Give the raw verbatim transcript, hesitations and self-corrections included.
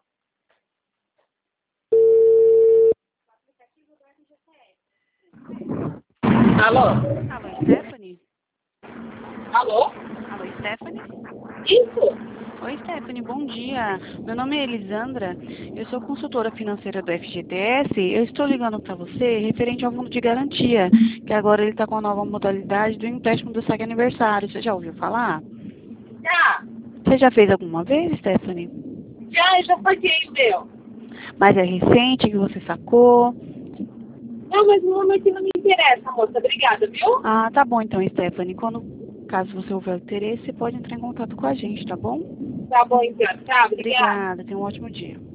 Alô? Alô, Stephanie? Alô? Alô, Stephanie? Isso? Oi, Stephanie, bom dia. Meu nome é Elisandra, eu sou consultora financeira do F G T S. Eu estou ligando para você referente ao fundo de garantia, que agora ele está com a nova modalidade do empréstimo do saque aniversário. Você já ouviu falar? Já. Você já fez alguma vez, Stephanie? Já, eu já paguei o meu. Mas é recente que você sacou? Não, mas no momento não me interessa, moça. Obrigada, viu? Ah, tá bom então, Stephanie. Quando, caso você houver interesse, você pode entrar em contato com a gente, tá bom? Tá bom, então. Tá, obrigada. Obrigada, tenha um ótimo dia.